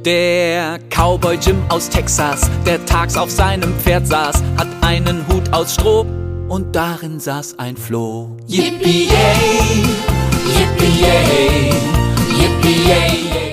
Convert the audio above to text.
Der Cowboy Jim aus Texas, der tags auf seinem Pferd saß, hat einen Hut aus Stroh und darin saß ein Floh. Yippie-yay, yippie-yay, yippie-yay.